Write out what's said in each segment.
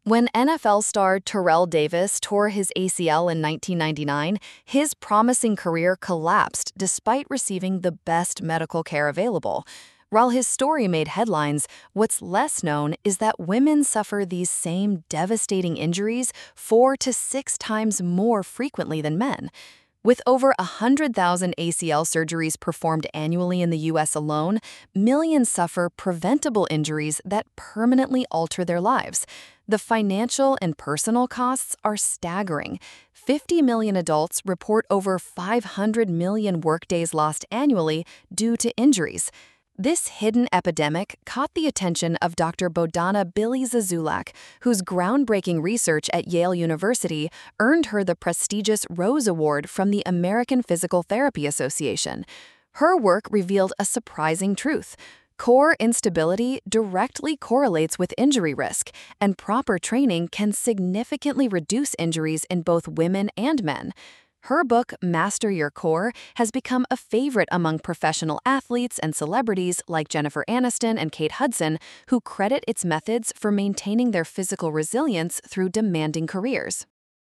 When NFL star Terrell Davis tore his ACL in 1999, his promising career collapsed despite receiving the best medical care available. While his story made headlines, what's less known is that women suffer these same devastating injuries 4 to 6 times more frequently than men. With over 100,000 ACL surgeries performed annually in the U.S. alone, millions suffer preventable injuries that permanently alter their lives. The financial and personal costs are staggering. 50 million adults report over 500 million workdays lost annually due to injuries. This hidden epidemic caught the attention of Dr. Bodana Billy-Zazulak, whose groundbreaking research at Yale University earned her the prestigious Rose Award from the American Physical Therapy Association. Her work revealed a surprising truth. Core instability directly correlates with injury risk, and proper training can significantly reduce injuries in both women and men. Her book, Master Your Core, has become a favorite among professional athletes and celebrities like Jennifer Aniston and Kate Hudson, who credit its methods for maintaining their physical resilience through demanding careers.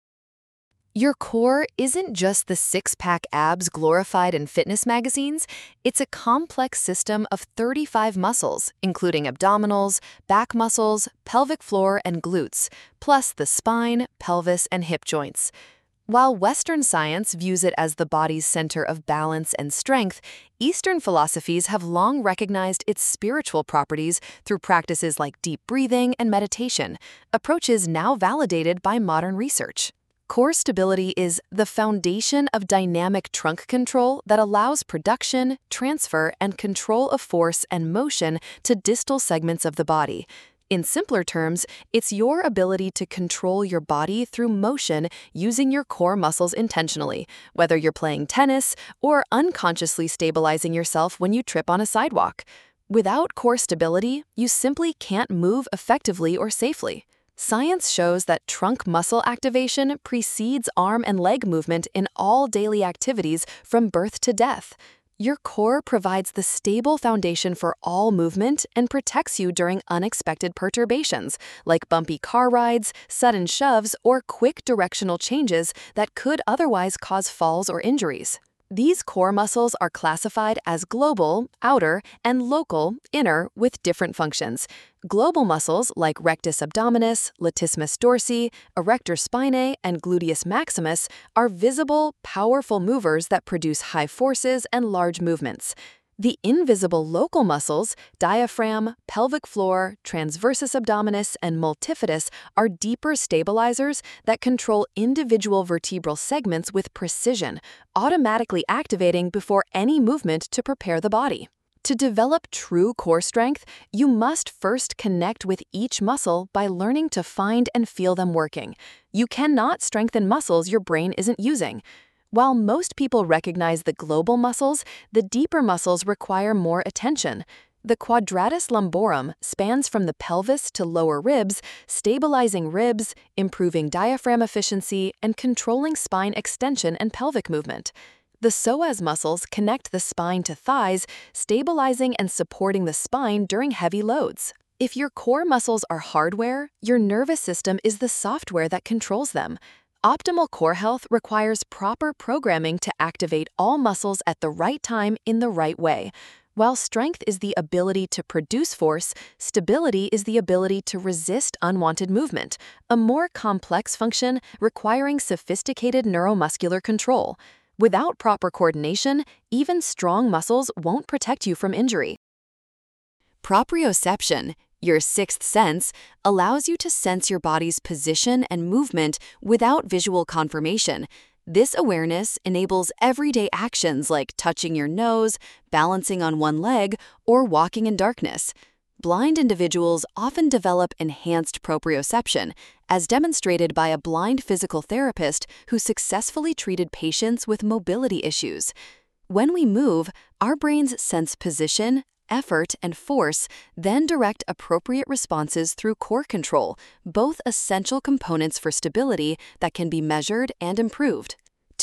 Your core isn't just the six-pack abs glorified in fitness magazines. It's a complex system of 35 muscles, including abdominals, back muscles, pelvic floor, and glutes, plus the spine, pelvis, and hip joints. While Western science views it as the body's center of balance and strength, Eastern philosophies have long recognized its spiritual properties through practices like deep breathing and meditation, approaches now validated by modern research. Core stability is the foundation of dynamic trunk control that allows production, transfer, and control of force and motion to distal segments of the body. In simpler terms, it's your ability to control your body through motion using your core muscles intentionally, whether you're playing tennis or unconsciously stabilizing yourself when you trip on a sidewalk. Without core stability, you simply can't move effectively or safely. Science shows that trunk muscle activation precedes arm and leg movement in all daily activities from birth to death. Your core provides the stable foundation for all movement and protects you during unexpected perturbations, like bumpy car rides, sudden shoves, or quick directional changes that could otherwise cause falls or injuries. These core muscles are classified as global, outer, and local, inner, with different functions. Global muscles like rectus abdominis, latissimus dorsi, erector spinae, and gluteus maximus are visible, powerful movers that produce high forces and large movements. The invisible local muscles, diaphragm, pelvic floor, transversus abdominis, and multifidus, are deeper stabilizers that control individual vertebral segments with precision, automatically activating before any movement to prepare the body. To develop true core strength, you must first connect with each muscle by learning to find and feel them working. You cannot strengthen muscles your brain isn't using. While most people recognize the global muscles, the deeper muscles require more attention. The quadratus lumborum spans from the pelvis to lower ribs, stabilizing ribs, improving diaphragm efficiency, and controlling spine extension and pelvic movement. The psoas muscles connect the spine to thighs, stabilizing and supporting the spine during heavy loads. If your core muscles are hardware, your nervous system is the software that controls them. Optimal core health requires proper programming to activate all muscles at the right time in the right way. While strength is the ability to produce force, stability is the ability to resist unwanted movement, a more complex function requiring sophisticated neuromuscular control. Without proper coordination, even strong muscles won't protect you from injury. Proprioception, your sixth sense, allows you to sense your body's position and movement without visual confirmation. This awareness enables everyday actions like touching your nose, balancing on one leg, or walking in darkness. Blind individuals often develop enhanced proprioception, as demonstrated by a blind physical therapist who successfully treated patients with mobility issues. When we move, our brains sense position, effort, and force, then direct appropriate responses through core control, both essential components for stability that can be measured and improved.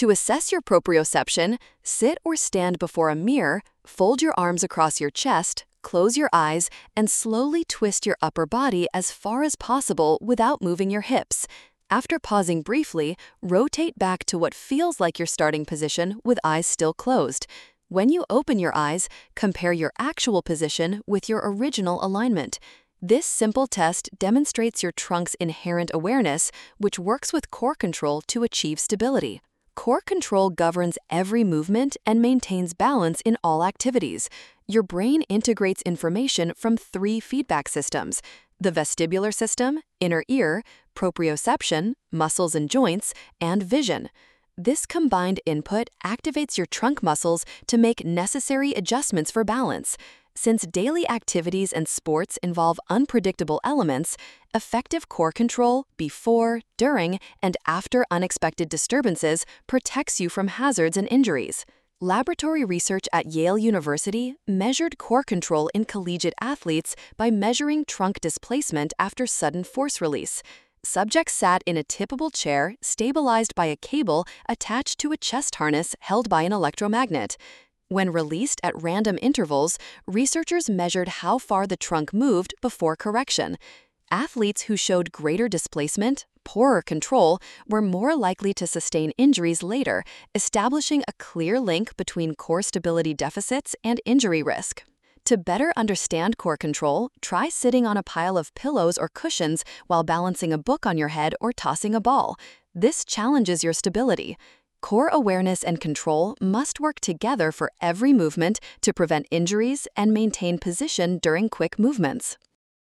To assess your proprioception, sit or stand before a mirror, fold your arms across your chest, close your eyes, and slowly twist your upper body as far as possible without moving your hips. After pausing briefly, rotate back to what feels like your starting position with eyes still closed. When you open your eyes, compare your actual position with your original alignment. This simple test demonstrates your trunk's inherent awareness, which works with core control to achieve stability. Core control governs every movement and maintains balance in all activities. Your brain integrates information from 3 feedback systems: the vestibular system, inner ear, proprioception, muscles and joints, and vision. This combined input activates your trunk muscles to make necessary adjustments for balance. Since daily activities and sports involve unpredictable elements, effective core control before, during, and after unexpected disturbances protects you from hazards and injuries. Laboratory research at Yale University measured core control in collegiate athletes by measuring trunk displacement after sudden force release. Subjects sat in a tippable chair stabilized by a cable attached to a chest harness held by an electromagnet. When released at random intervals, researchers measured how far the trunk moved before correction. Athletes who showed greater displacement, poorer control, were more likely to sustain injuries later, establishing a clear link between core stability deficits and injury risk. To better understand core control, try sitting on a pile of pillows or cushions while balancing a book on your head or tossing a ball. This challenges your stability. Core awareness and control must work together for every movement to prevent injuries and maintain position during quick movements.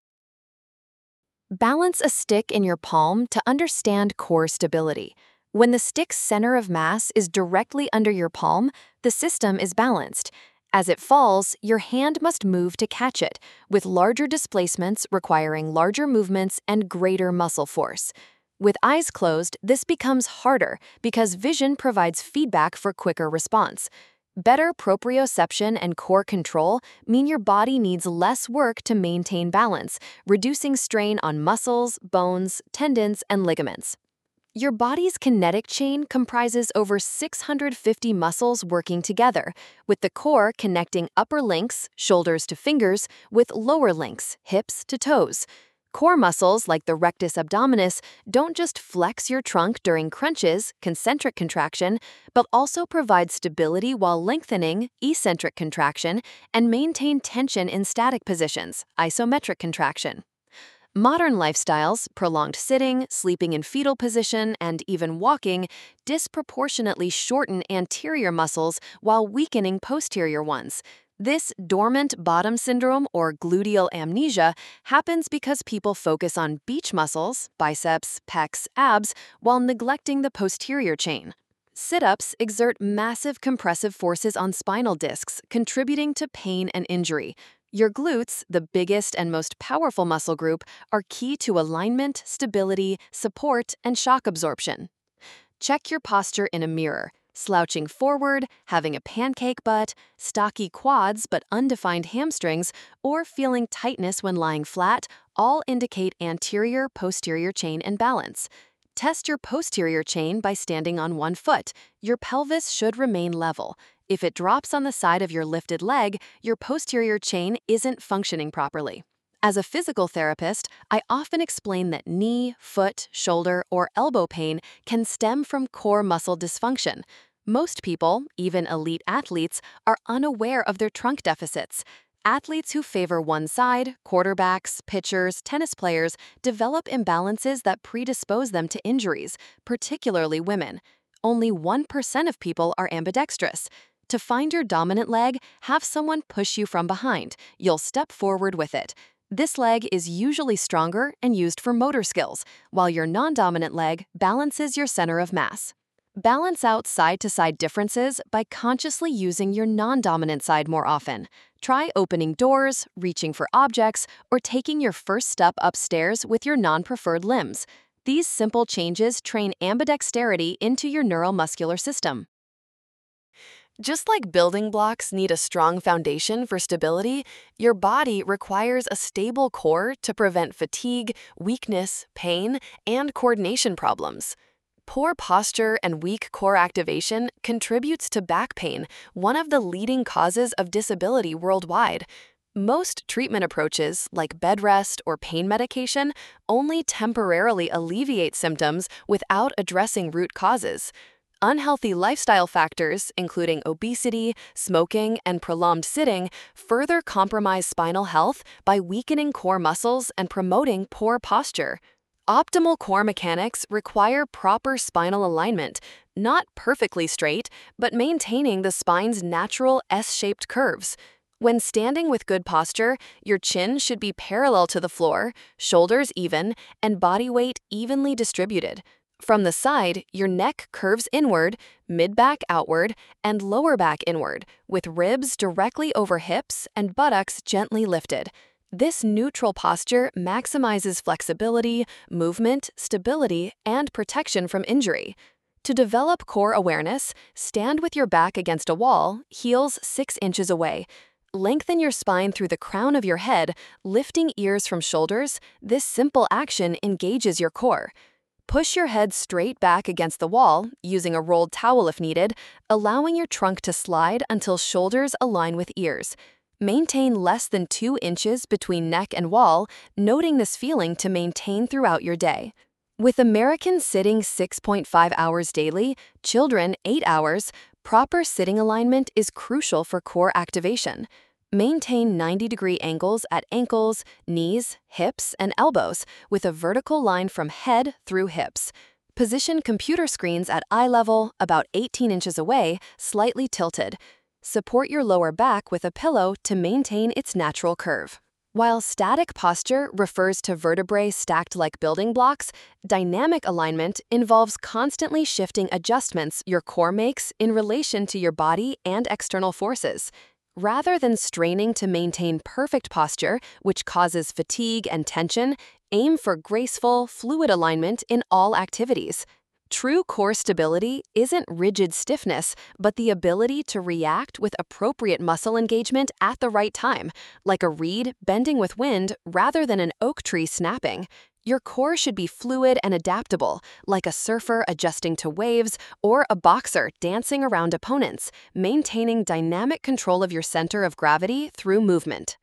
Balance a stick in your palm to understand core stability. When the stick's center of mass is directly under your palm, the system is balanced. As it falls, your hand must move to catch it, with larger displacements requiring larger movements and greater muscle force. With eyes closed, this becomes harder because vision provides feedback for quicker response. Better proprioception and core control mean your body needs less work to maintain balance, reducing strain on muscles, bones, tendons, and ligaments. Your body's kinetic chain comprises over 650 muscles working together, with the core connecting upper links, shoulders to fingers, with lower links, hips to toes. Core muscles like the rectus abdominis don't just flex your trunk during crunches, concentric contraction, but also provide stability while lengthening, eccentric contraction, and maintain tension in static positions, isometric contraction. Modern lifestyles, prolonged sitting, sleeping in fetal position, and even walking, disproportionately shorten anterior muscles while weakening posterior ones. This dormant bottom syndrome or gluteal amnesia happens because people focus on beach muscles, biceps, pecs, abs, while neglecting the posterior chain. Sit-ups exert massive compressive forces on spinal discs, contributing to pain and injury. Your glutes, the biggest and most powerful muscle group, are key to alignment, stability, support, and shock absorption. Check your posture in a mirror. Slouching forward, having a pancake butt, stocky quads but undefined hamstrings, or feeling tightness when lying flat all indicate anterior-posterior chain imbalance. Test your posterior chain by standing on one foot. Your pelvis should remain level. If it drops on the side of your lifted leg, your posterior chain isn't functioning properly. As a physical therapist, I often explain that knee, foot, shoulder, or elbow pain can stem from core muscle dysfunction. Most people, even elite athletes, are unaware of their trunk deficits. Athletes who favor one side, quarterbacks, pitchers, tennis players, develop imbalances that predispose them to injuries, particularly women. Only 1% of people are ambidextrous. To find your dominant leg, have someone push you from behind. You'll step forward with it. This leg is usually stronger and used for motor skills, while your non-dominant leg balances your center of mass. Balance out side-to-side differences by consciously using your non-dominant side more often. Try opening doors, reaching for objects, or taking your first step upstairs with your non-preferred limbs. These simple changes train ambidexterity into your neuromuscular system. Just like building blocks need a strong foundation for stability, your body requires a stable core to prevent fatigue, weakness, pain, and coordination problems. Poor posture and weak core activation contributes to back pain, one of the leading causes of disability worldwide. Most treatment approaches, like bed rest or pain medication, only temporarily alleviate symptoms without addressing root causes. Unhealthy lifestyle factors, including obesity, smoking, and prolonged sitting, further compromise spinal health by weakening core muscles and promoting poor posture. Optimal core mechanics require proper spinal alignment, not perfectly straight, but maintaining the spine's natural S-shaped curves. When standing with good posture, your chin should be parallel to the floor, shoulders even, and body weight evenly distributed. From the side, your neck curves inward, mid-back outward, and lower back inward, with ribs directly over hips and buttocks gently lifted. This neutral posture maximizes flexibility, movement, stability, and protection from injury. To develop core awareness, stand with your back against a wall, heels 6 inches away. Lengthen your spine through the crown of your head, lifting ears from shoulders. This simple action engages your core. Push your head straight back against the wall, using a rolled towel if needed, allowing your trunk to slide until shoulders align with ears. Maintain less than 2 inches between neck and wall, noting this feeling to maintain throughout your day. With Americans sitting 6.5 hours daily, children 8 hours, proper sitting alignment is crucial for core activation. Maintain 90-degree angles at ankles, knees, hips, and elbows, with a vertical line from head through hips. Position computer screens at eye level, about 18 inches away, slightly tilted. Support your lower back with a pillow to maintain its natural curve. While static posture refers to vertebrae stacked like building blocks, dynamic alignment involves constantly shifting adjustments your core makes in relation to your body and external forces. Rather than straining to maintain perfect posture, which causes fatigue and tension, aim for graceful, fluid alignment in all activities. True core stability isn't rigid stiffness, but the ability to react with appropriate muscle engagement at the right time, like a reed bending with wind rather than an oak tree snapping. Your core should be fluid and adaptable, like a surfer adjusting to waves or a boxer dancing around opponents, maintaining dynamic control of your center of gravity through movement.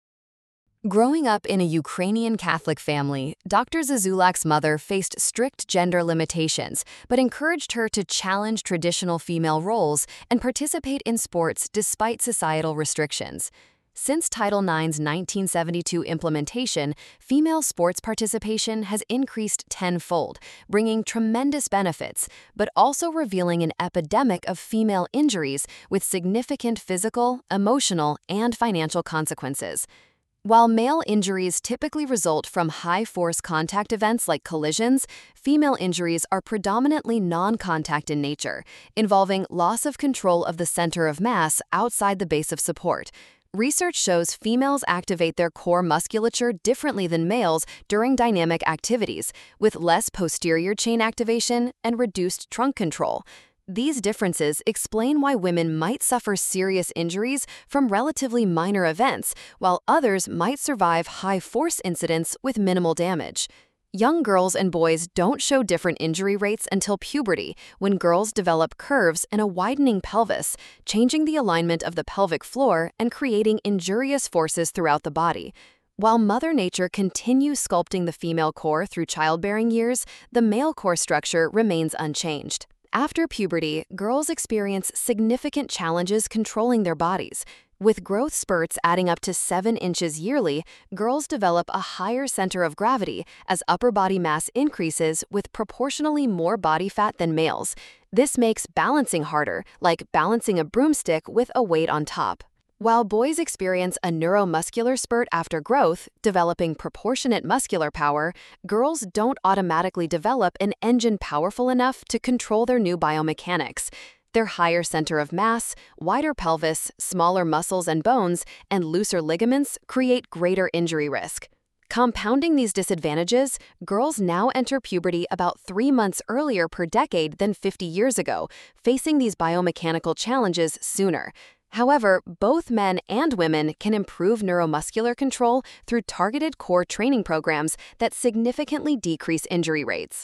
Growing up in a Ukrainian Catholic family, Dr. Zazulak's mother faced strict gender limitations, but encouraged her to challenge traditional female roles and participate in sports despite societal restrictions. Since Title IX's 1972 implementation, female sports participation has increased tenfold, bringing tremendous benefits, but also revealing an epidemic of female injuries with significant physical, emotional, and financial consequences. While male injuries typically result from high-force contact events like collisions, female injuries are predominantly non-contact in nature, involving loss of control of the center of mass outside the base of support. Research shows females activate their core musculature differently than males during dynamic activities, with less posterior chain activation and reduced trunk control. These differences explain why women might suffer serious injuries from relatively minor events, while others might survive high-force incidents with minimal damage. Young girls and boys don't show different injury rates until puberty, when girls develop curves and a widening pelvis, changing the alignment of the pelvic floor and creating injurious forces throughout the body. While Mother Nature continues sculpting the female core through childbearing years, the male core structure remains unchanged. After puberty, girls experience significant challenges controlling their bodies. With growth spurts adding up to 7 inches yearly, girls develop a higher center of gravity as upper body mass increases with proportionally more body fat than males. This makes balancing harder, like balancing a broomstick with a weight on top. While boys experience a neuromuscular spurt after growth, developing proportionate muscular power, girls don't automatically develop an engine powerful enough to control their new biomechanics. Their higher center of mass, wider pelvis, smaller muscles and bones, and looser ligaments create greater injury risk. Compounding these disadvantages, girls now enter puberty about 3 months earlier per decade than 50 years ago, facing these biomechanical challenges sooner. However, both men and women can improve neuromuscular control through targeted core training programs that significantly decrease injury rates.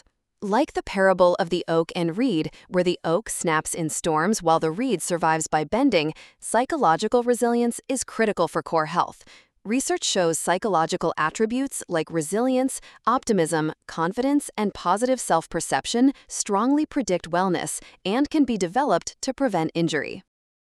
Like the parable of the oak and reed, where the oak snaps in storms while the reed survives by bending, psychological resilience is critical for core health. Research shows psychological attributes like resilience, optimism, confidence, and positive self-perception strongly predict wellness and can be developed to prevent injury.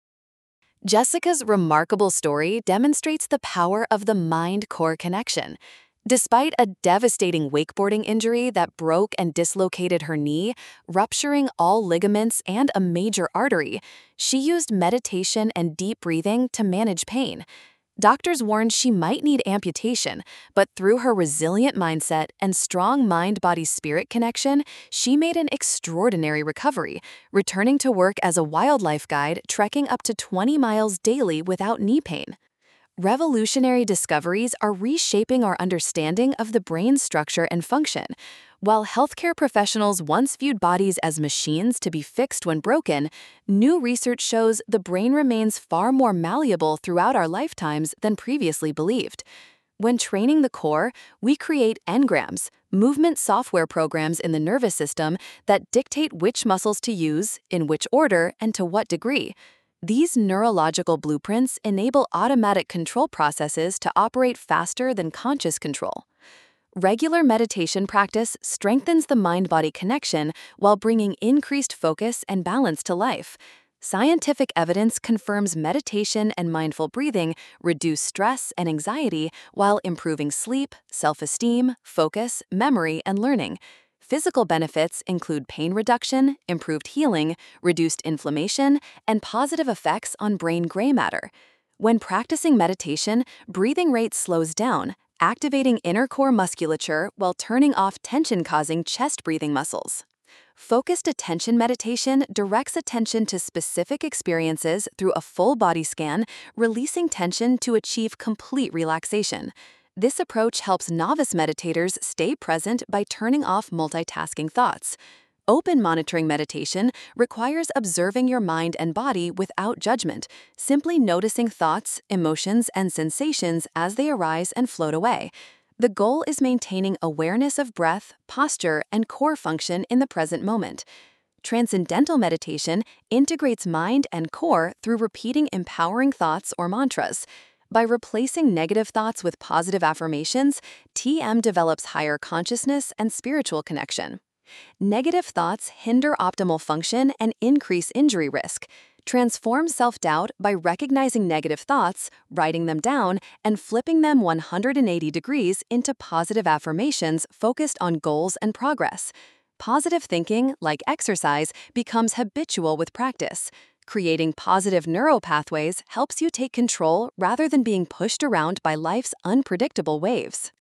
Jessica's remarkable story demonstrates the power of the mind-core connection. Despite a devastating wakeboarding injury that broke and dislocated her knee, rupturing all ligaments and a major artery, she used meditation and deep breathing to manage pain. Doctors warned she might need amputation, but through her resilient mindset and strong mind-body-spirit connection, she made an extraordinary recovery, returning to work as a wildlife guide, trekking up to 20 miles daily without knee pain. Revolutionary discoveries are reshaping our understanding of the brain's structure and function. While healthcare professionals once viewed bodies as machines to be fixed when broken, new research shows the brain remains far more malleable throughout our lifetimes than previously believed. When training the core, we create engrams, movement software programs in the nervous system that dictate which muscles to use, in which order, and to what degree. These neurological blueprints enable automatic control processes to operate faster than conscious control. Regular meditation practice strengthens the mind-body connection while bringing increased focus and balance to life. Scientific evidence confirms meditation and mindful breathing reduce stress and anxiety while improving sleep, self-esteem, focus, memory, and learning. Physical benefits include pain reduction, improved healing, reduced inflammation, and positive effects on brain gray matter. When practicing meditation, breathing rate slows down, activating inner core musculature while turning off tension-causing chest breathing muscles. Focused attention meditation directs attention to specific experiences through a full body scan, releasing tension to achieve complete relaxation. This approach helps novice meditators stay present by turning off multitasking thoughts. Open monitoring meditation requires observing your mind and body without judgment, simply noticing thoughts, emotions, and sensations as they arise and float away. The goal is maintaining awareness of breath, posture, and core function in the present moment. Transcendental meditation integrates mind and core through repeating empowering thoughts or mantras. By replacing negative thoughts with positive affirmations, TM develops higher consciousness and spiritual connection. Negative thoughts hinder optimal function and increase injury risk. Transform self-doubt by recognizing negative thoughts, writing them down, and flipping them 180 degrees into positive affirmations focused on goals and progress. Positive thinking, like exercise, becomes habitual with practice. Creating positive neural pathways helps you take control rather than being pushed around by life's unpredictable waves.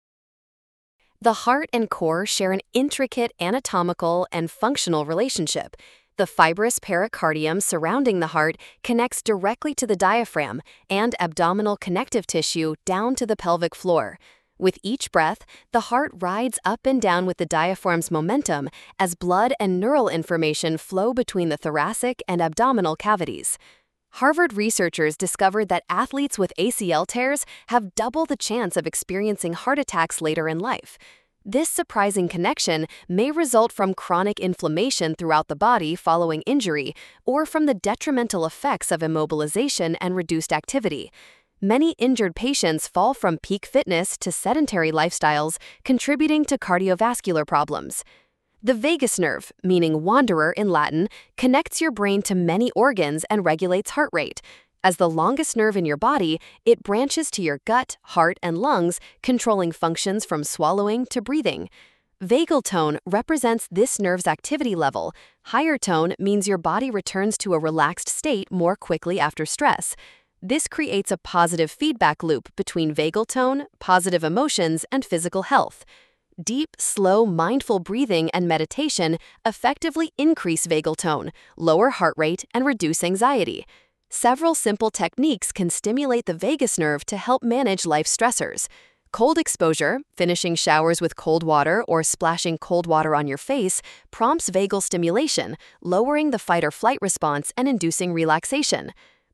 The heart and core share an intricate anatomical and functional relationship. The fibrous pericardium surrounding the heart connects directly to the diaphragm and abdominal connective tissue down to the pelvic floor. With each breath, the heart rides up and down with the diaphragm's momentum as blood and neural information flow between the thoracic and abdominal cavities. Harvard researchers discovered that athletes with ACL tears have double the chance of experiencing heart attacks later in life. This surprising connection may result from chronic inflammation throughout the body following injury or from the detrimental effects of immobilization and reduced activity. Many injured patients fall from peak fitness to sedentary lifestyles, contributing to cardiovascular problems. The vagus nerve, meaning wanderer in Latin, connects your brain to many organs and regulates heart rate. As the longest nerve in your body, it branches to your gut, heart, and lungs, controlling functions from swallowing to breathing. Vagal tone represents this nerve's activity level. Higher tone means your body returns to a relaxed state more quickly after stress. This creates a positive feedback loop between vagal tone, positive emotions, and physical health. Deep, slow, mindful breathing and meditation effectively increase vagal tone, lower heart rate, and reduce anxiety. Several simple techniques can stimulate the vagus nerve to help manage life stressors. Cold exposure, finishing showers with cold water or splashing cold water on your face, prompts vagal stimulation, lowering the fight or flight response and inducing relaxation.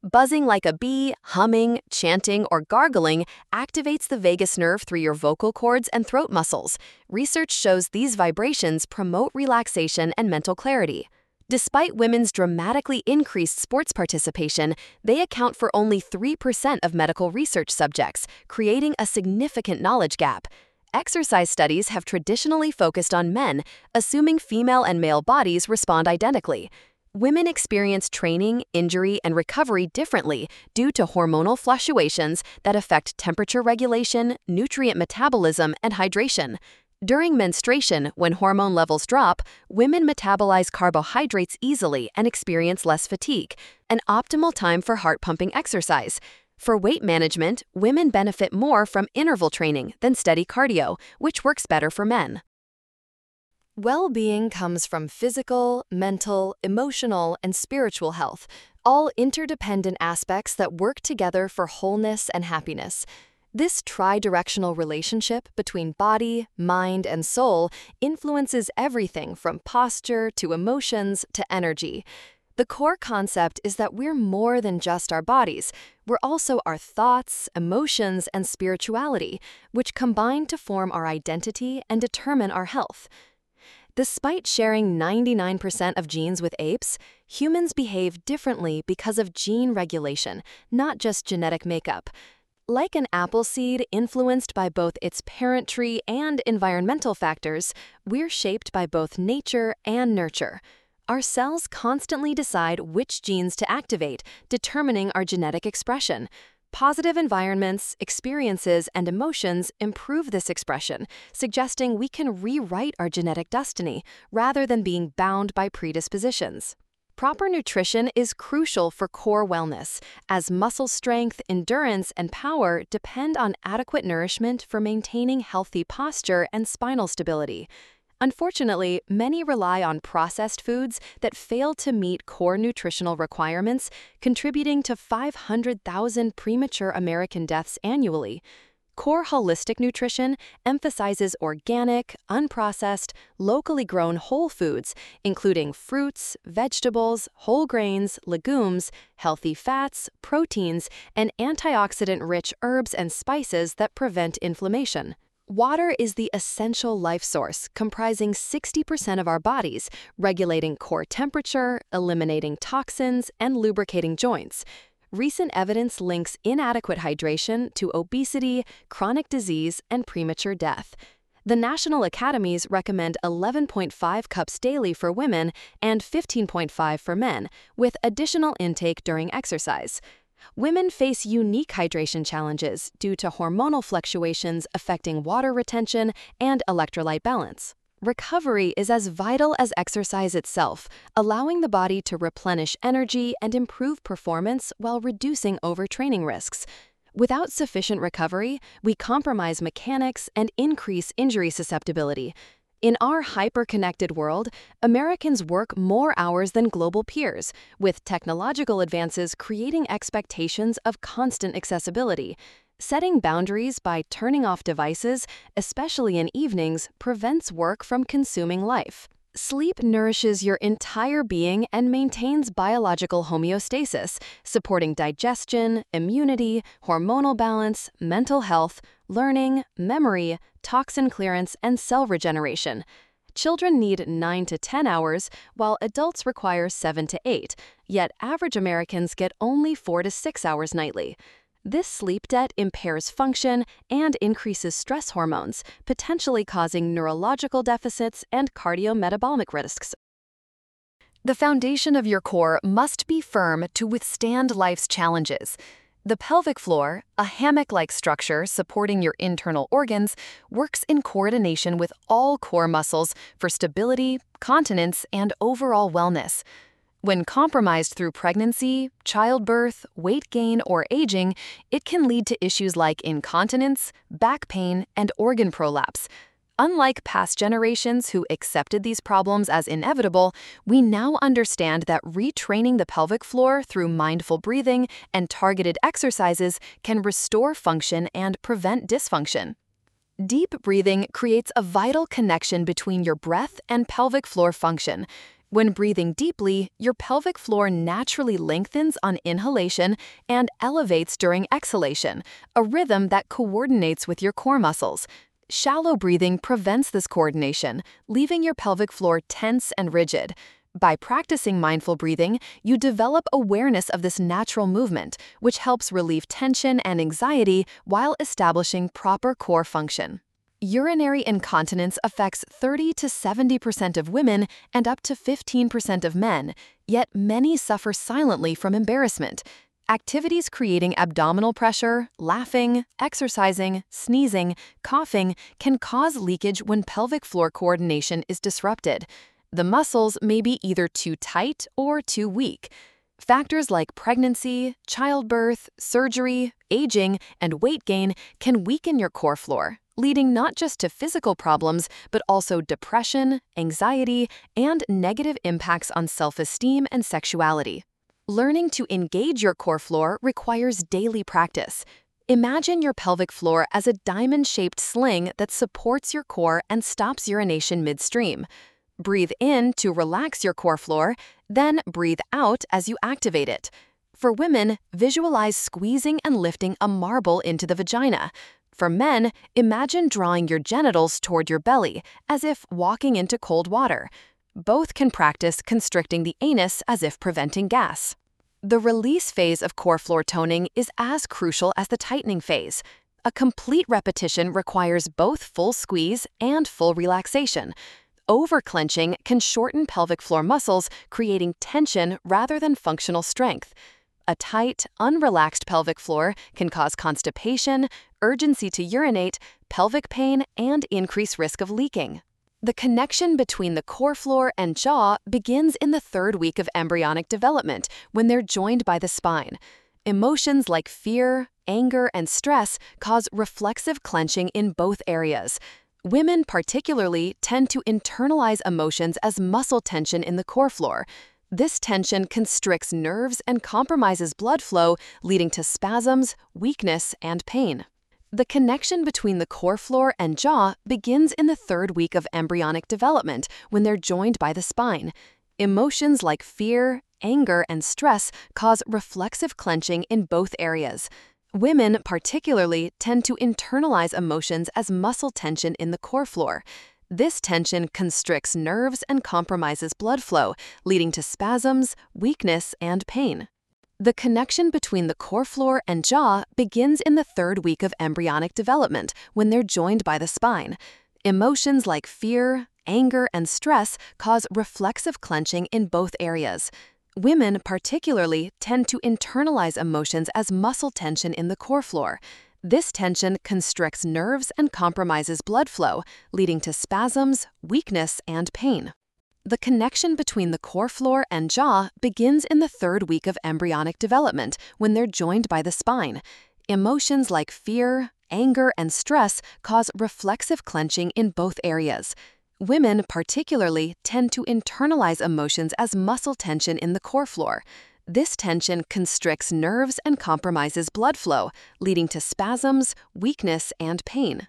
Buzzing like a bee, humming, chanting, or gargling activates the vagus nerve through your vocal cords and throat muscles. Research shows these vibrations promote relaxation and mental clarity. Despite women's dramatically increased sports participation, they account for only 3% of medical research subjects, creating a significant knowledge gap. Exercise studies have traditionally focused on men, assuming female and male bodies respond identically. Women experience training, injury, and recovery differently due to hormonal fluctuations that affect temperature regulation, nutrient metabolism, and hydration. During menstruation, when hormone levels drop, women metabolize carbohydrates easily and experience less fatigue, an optimal time for heart-pumping exercise. For weight management, women benefit more from interval training than steady cardio, which works better for men. Well-being comes from physical, mental, emotional, and spiritual health, all interdependent aspects that work together for wholeness and happiness. This tri-directional relationship between body, mind, and soul influences everything from posture to emotions to energy. The core concept is that we're more than just our bodies. We're also our thoughts, emotions, and spirituality, which combine to form our identity and determine our health. Despite sharing 99% of genes with apes, humans behave differently because of gene regulation, not just genetic makeup. Like an apple seed influenced by both its parent tree and environmental factors, we're shaped by both nature and nurture. Our cells constantly decide which genes to activate, determining our genetic expression. Positive environments, experiences, and emotions improve this expression, suggesting we can rewrite our genetic destiny rather than being bound by predispositions. Proper nutrition is crucial for core wellness, as muscle strength, endurance, and power depend on adequate nourishment for maintaining healthy posture and spinal stability. Unfortunately, many rely on processed foods that fail to meet core nutritional requirements, contributing to 500,000 premature American deaths annually. Core holistic nutrition emphasizes organic, unprocessed, locally grown whole foods, including fruits, vegetables, whole grains, legumes, healthy fats, proteins, and antioxidant-rich herbs and spices that prevent inflammation. Water is the essential life source, comprising 60% of our bodies, regulating core temperature, eliminating toxins, and lubricating joints. Recent evidence links inadequate hydration to obesity, chronic disease, and premature death. The National Academies recommend 11.5 cups daily for women and 15.5 for men, with additional intake during exercise. Women face unique hydration challenges due to hormonal fluctuations affecting water retention and electrolyte balance. Recovery is as vital as exercise itself, allowing the body to replenish energy and improve performance while reducing overtraining risks. Without sufficient recovery, we compromise mechanics and increase injury susceptibility. In our hyper-connected world, Americans work more hours than global peers, with technological advances creating expectations of constant accessibility. Setting boundaries by turning off devices, especially in evenings, prevents work from consuming life. Sleep nourishes your entire being and maintains biological homeostasis, supporting digestion, immunity, hormonal balance, mental health, learning, memory, toxin clearance, and cell regeneration. Children need 9 to 10 hours, while adults require 7 to 8, yet average Americans get only 4 to 6 hours nightly. This sleep debt impairs function and increases stress hormones, potentially causing neurological deficits and cardiometabolic risks. The foundation of your core must be firm to withstand life's challenges. The pelvic floor, a hammock-like structure supporting your internal organs, works in coordination with all core muscles for stability, continence, and overall wellness. When compromised through pregnancy, childbirth, weight gain, or aging, it can lead to issues like incontinence, back pain, and organ prolapse. Unlike past generations who accepted these problems as inevitable, we now understand that retraining the pelvic floor through mindful breathing and targeted exercises can restore function and prevent dysfunction. Deep breathing creates a vital connection between your breath and pelvic floor function. When breathing deeply, your pelvic floor naturally lengthens on inhalation and elevates during exhalation, a rhythm that coordinates with your core muscles. Shallow breathing prevents this coordination, leaving your pelvic floor tense and rigid. By practicing mindful breathing, you develop awareness of this natural movement, which helps relieve tension and anxiety while establishing proper core function. Urinary incontinence affects 30 to 70% of women and up to 15% of men, yet many suffer silently from embarrassment. Activities creating abdominal pressure, laughing, exercising, sneezing, coughing can cause leakage when pelvic floor coordination is disrupted. The muscles may be either too tight or too weak. Factors like pregnancy, childbirth, surgery, aging, and weight gain can weaken your core floor, leading not just to physical problems, but also depression, anxiety, and negative impacts on self-esteem and sexuality. Learning to engage your core floor requires daily practice. Imagine your pelvic floor as a diamond-shaped sling that supports your core and stops urination midstream. Breathe in to relax your core floor, then breathe out as you activate it. For women, visualize squeezing and lifting a marble into the vagina. For men, imagine drawing your genitals toward your belly, as if walking into cold water. Both can practice constricting the anus as if preventing gas. The release phase of core floor toning is as crucial as the tightening phase. A complete repetition requires both full squeeze and full relaxation. Over-clenching can shorten pelvic floor muscles, creating tension rather than functional strength. A tight, unrelaxed pelvic floor can cause constipation, urgency to urinate, pelvic pain, and increased risk of leaking. The connection between the core floor and jaw begins in the 3rd week of embryonic development when they're joined by the spine. Emotions like fear, anger, and stress cause reflexive clenching in both areas. Women particularly tend to internalize emotions as muscle tension in the core floor. This tension constricts nerves and compromises blood flow, leading to spasms, weakness, and pain. The connection between the core floor and jaw begins in the 3rd week of embryonic development when they're joined by the spine. Emotions like fear, anger, and stress cause reflexive clenching in both areas. Women particularly tend to internalize emotions as muscle tension in the core floor. This tension constricts nerves and compromises blood flow, leading to spasms, weakness, and pain. The connection between the core floor and jaw begins in the 3rd week of embryonic development when they're joined by the spine. Emotions like fear, anger, and stress cause reflexive clenching in both areas. Women particularly tend to internalize emotions as muscle tension in the core floor. This tension constricts nerves and compromises blood flow, leading to spasms, weakness, and pain. The connection between the core floor and jaw begins in the 3rd week of embryonic development when they're joined by the spine. Emotions like fear, anger, and stress cause reflexive clenching in both areas. Women particularly tend to internalize emotions as muscle tension in the core floor. This tension constricts nerves and compromises blood flow, leading to spasms, weakness, and pain.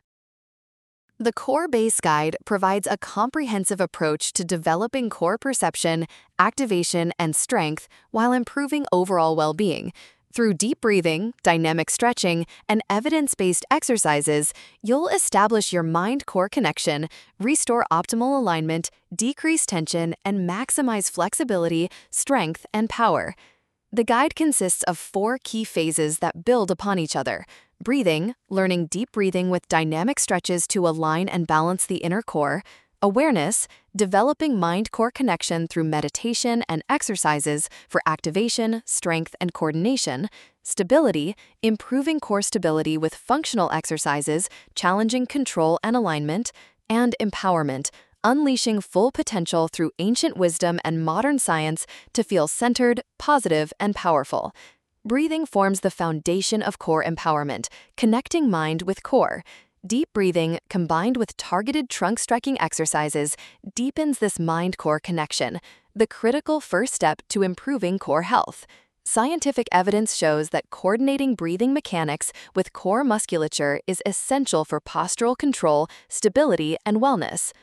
The Core Base Guide provides a comprehensive approach to developing core perception, activation, and strength while improving overall well-being. Through deep breathing, dynamic stretching, and evidence-based exercises, you'll establish your mind-core connection, restore optimal alignment, decrease tension, and maximize flexibility, strength, and power. The guide consists of 4 key phases that build upon each other. Breathing, learning deep breathing with dynamic stretches to align and balance the inner core. Awareness, developing mind-core connection through meditation and exercises for activation, strength, and coordination. Stability, improving core stability with functional exercises, challenging control and alignment. And empowerment, unleashing full potential through ancient wisdom and modern science to feel centered, positive, and powerful. Breathing forms the foundation of core empowerment, connecting mind with core. Deep breathing, combined with targeted trunk-stretching exercises, deepens this mind-core connection, the critical first step to improving core health. Scientific evidence shows that coordinating breathing mechanics with core musculature is essential for postural control, stability, and wellness.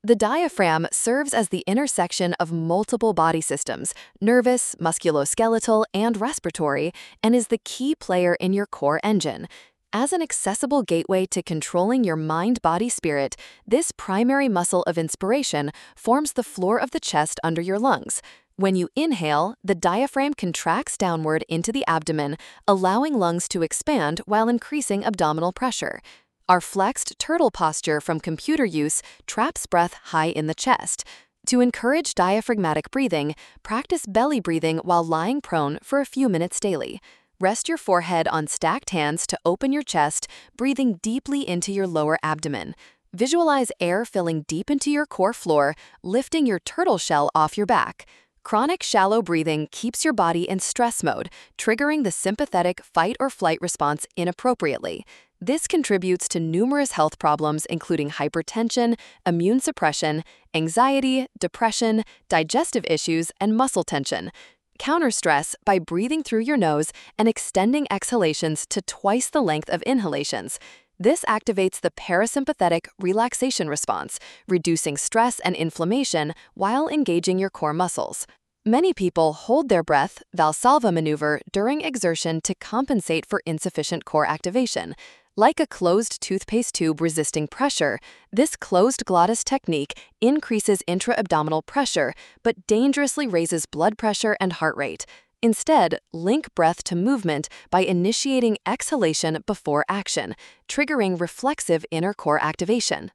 The diaphragm serves as the intersection of multiple body systems, nervous, musculoskeletal, and respiratory, and is the key player in your core engine. As an accessible gateway to controlling your mind-body-spirit, this primary muscle of inspiration forms the floor of the chest under your lungs. When you inhale, the diaphragm contracts downward into the abdomen, allowing lungs to expand while increasing abdominal pressure. Our flexed turtle posture from computer use traps breath high in the chest. To encourage diaphragmatic breathing, practice belly breathing while lying prone for a few minutes daily. Rest your forehead on stacked hands to open your chest, breathing deeply into your lower abdomen. Visualize air filling deep into your core floor, lifting your turtle shell off your back. Chronic shallow breathing keeps your body in stress mode, triggering the sympathetic fight or flight response inappropriately. This contributes to numerous health problems including hypertension, immune suppression, anxiety, depression, digestive issues, and muscle tension. Counter stress by breathing through your nose and extending exhalations to twice the length of inhalations. This activates the parasympathetic relaxation response, reducing stress and inflammation while engaging your core muscles. Many people hold their breath, Valsalva maneuver, during exertion to compensate for insufficient core activation. Like a closed toothpaste tube resisting pressure, this closed glottis technique increases intra-abdominal pressure but dangerously raises blood pressure and heart rate. Instead, link breath to movement by initiating exhalation before action, triggering reflexive inner core activation.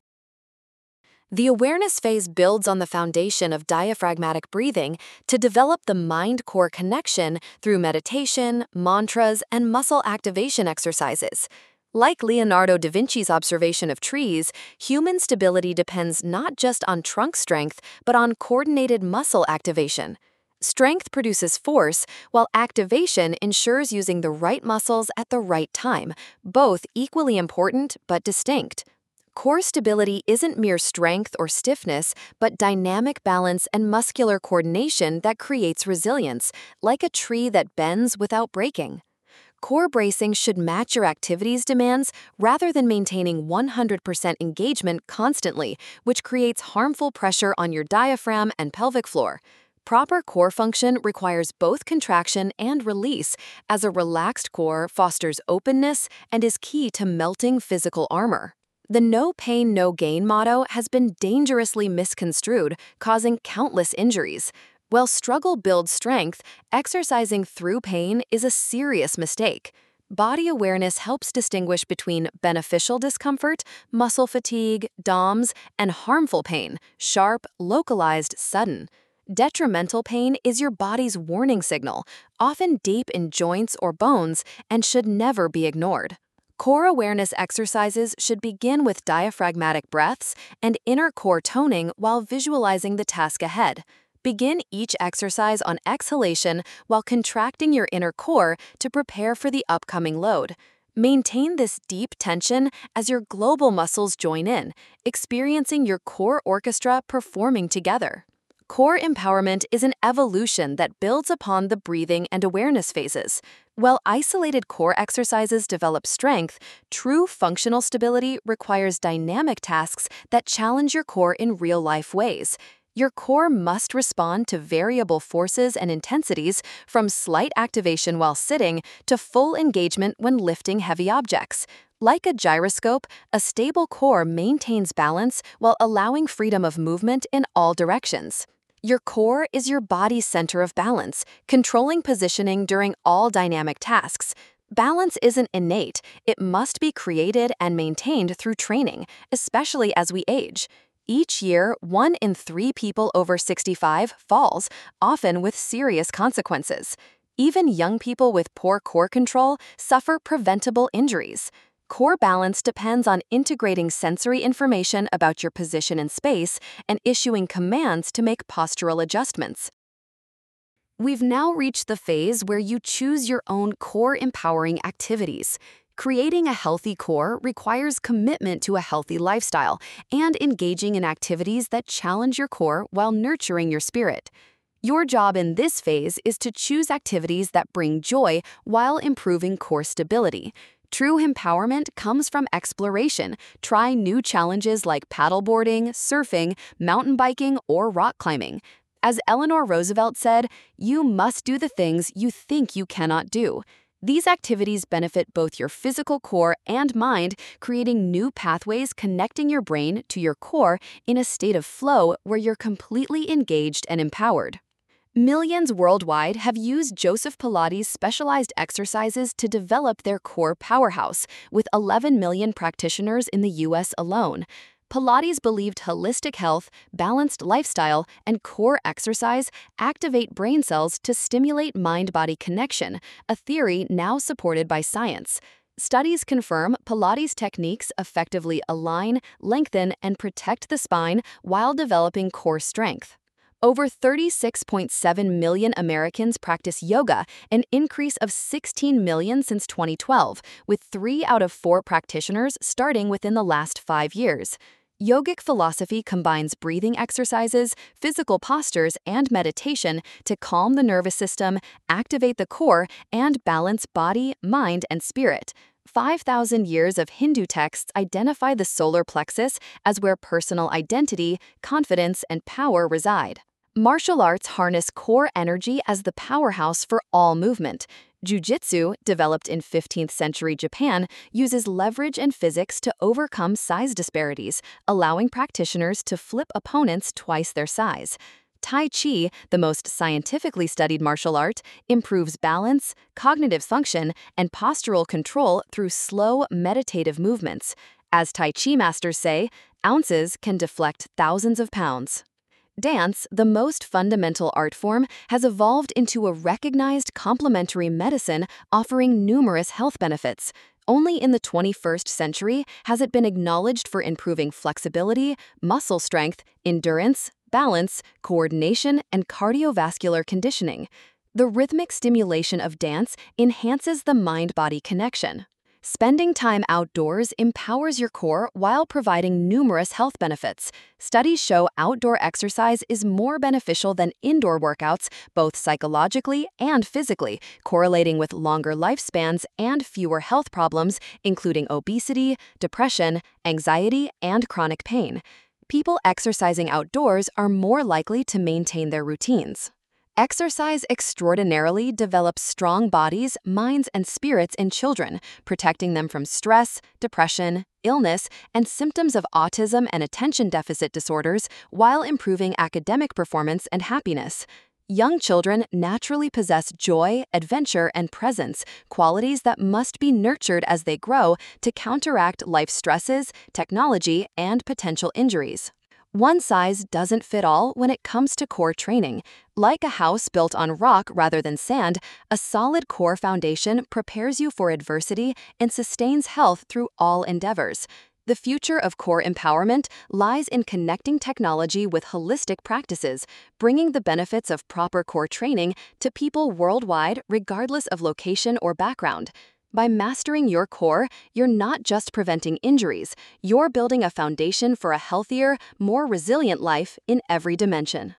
The awareness phase builds on the foundation of diaphragmatic breathing to develop the mind-core connection through meditation, mantras, and muscle activation exercises. Like Leonardo da Vinci's observation of trees, human stability depends not just on trunk strength, but on coordinated muscle activation. Strength produces force, while activation ensures using the right muscles at the right time, both equally important but distinct. Core stability isn't mere strength or stiffness, but dynamic balance and muscular coordination that creates resilience, like a tree that bends without breaking. Core bracing should match your activity's demands rather than maintaining 100% engagement constantly, which creates harmful pressure on your diaphragm and pelvic floor. Proper core function requires both contraction and release, as a relaxed core fosters openness and is key to melting physical armor. The no pain, no gain motto has been dangerously misconstrued, causing countless injuries. While struggle builds strength, exercising through pain is a serious mistake. Body awareness helps distinguish between beneficial discomfort, muscle fatigue, DOMS, and harmful pain, sharp, localized, sudden. Detrimental pain is your body's warning signal, often deep in joints or bones, and should never be ignored. Core awareness exercises should begin with diaphragmatic breaths and inner core toning while visualizing the task ahead. Begin each exercise on exhalation while contracting your inner core to prepare for the upcoming load. Maintain this deep tension as your global muscles join in, experiencing your core orchestra performing together. Core empowerment is an evolution that builds upon the breathing and awareness phases. While isolated core exercises develop strength, true functional stability requires dynamic tasks that challenge your core in real-life ways. Your core must respond to variable forces and intensities, from slight activation while sitting to full engagement when lifting heavy objects. Like a gyroscope, a stable core maintains balance while allowing freedom of movement in all directions. Your core is your body's center of balance, controlling positioning during all dynamic tasks. Balance isn't innate, it must be created and maintained through training, especially as we age. Each year, 1 in 3 people over 65 falls, often with serious consequences. Even young people with poor core control suffer preventable injuries. Core balance depends on integrating sensory information about your position in space and issuing commands to make postural adjustments. We've now reached the phase where you choose your own core-empowering activities. Creating a healthy core requires commitment to a healthy lifestyle and engaging in activities that challenge your core while nurturing your spirit. Your job in this phase is to choose activities that bring joy while improving core stability. True empowerment comes from exploration. Try new challenges like paddleboarding, surfing, mountain biking, or rock climbing. As Eleanor Roosevelt said, you must do the things you think you cannot do. These activities benefit both your physical core and mind, creating new pathways connecting your brain to your core in a state of flow where you're completely engaged and empowered. Millions worldwide have used Joseph Pilates' specialized exercises to develop their core powerhouse, with 11 million practitioners in the US alone. Pilates believed holistic health, balanced lifestyle, and core exercise activate brain cells to stimulate mind-body connection, a theory now supported by science. Studies confirm Pilates techniques effectively align, lengthen, and protect the spine while developing core strength. Over 36.7 million Americans practice yoga, an increase of 16 million since 2012, with 3 out of 4 practitioners starting within the last 5 years. Yogic philosophy combines breathing exercises, physical postures, and meditation to calm the nervous system, activate the core, and balance body, mind, and spirit. 5,000 years of Hindu texts identify the solar plexus as where personal identity, confidence, and power reside. Martial arts harness core energy as the powerhouse for all movement. Jiu-jitsu, developed in 15th century Japan, uses leverage and physics to overcome size disparities, allowing practitioners to flip opponents twice their size. Tai Chi, the most scientifically studied martial art, improves balance, cognitive function, and postural control through slow, meditative movements. As Tai Chi masters say, ounces can deflect thousands of pounds. Dance, the most fundamental art form, has evolved into a recognized complementary medicine offering numerous health benefits. Only in the 21st century has it been acknowledged for improving flexibility, muscle strength, endurance, balance, coordination, and cardiovascular conditioning. The rhythmic stimulation of dance enhances the mind-body connection. Spending time outdoors empowers your core while providing numerous health benefits. Studies show outdoor exercise is more beneficial than indoor workouts, both psychologically and physically, correlating with longer lifespans and fewer health problems, including obesity, depression, anxiety, and chronic pain. People exercising outdoors are more likely to maintain their routines. Exercise extraordinarily develops strong bodies, minds, and spirits in children, protecting them from stress, depression, illness, and symptoms of autism and attention deficit disorders while improving academic performance and happiness. Young children naturally possess joy, adventure, and presence, qualities that must be nurtured as they grow to counteract life stresses, technology, and potential injuries. One size doesn't fit all when it comes to core training. Like a house built on rock rather than sand, a solid core foundation prepares you for adversity and sustains health through all endeavors. The future of core empowerment lies in connecting technology with holistic practices, bringing the benefits of proper core training to people worldwide regardless of location or background. By mastering your core, you're not just preventing injuries, you're building a foundation for a healthier, more resilient life in every dimension.